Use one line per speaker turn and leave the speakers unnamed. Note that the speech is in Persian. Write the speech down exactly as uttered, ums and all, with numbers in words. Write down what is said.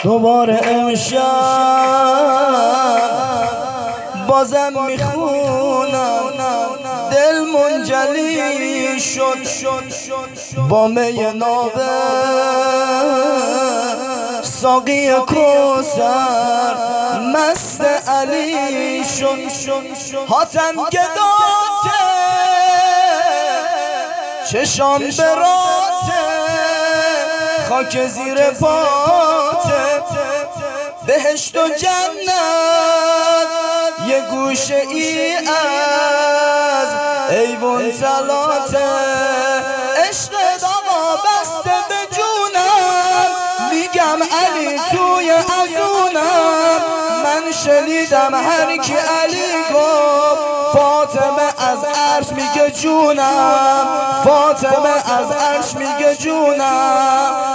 دوباره امشب بازم میخونم دل منجلی شد با می نابه ساقی کوثر مست علی شد حاتم گداته چشام براته خاک زیر پاته بهشت و جنت یه گوشه ای از ایوان تلاته عشق آقا بسته به جونم میگم علی توی ازونم من شنیدم هر کی علی گفت فاطمه از عرش میگه جونم فاطمه از عرش میگه جونم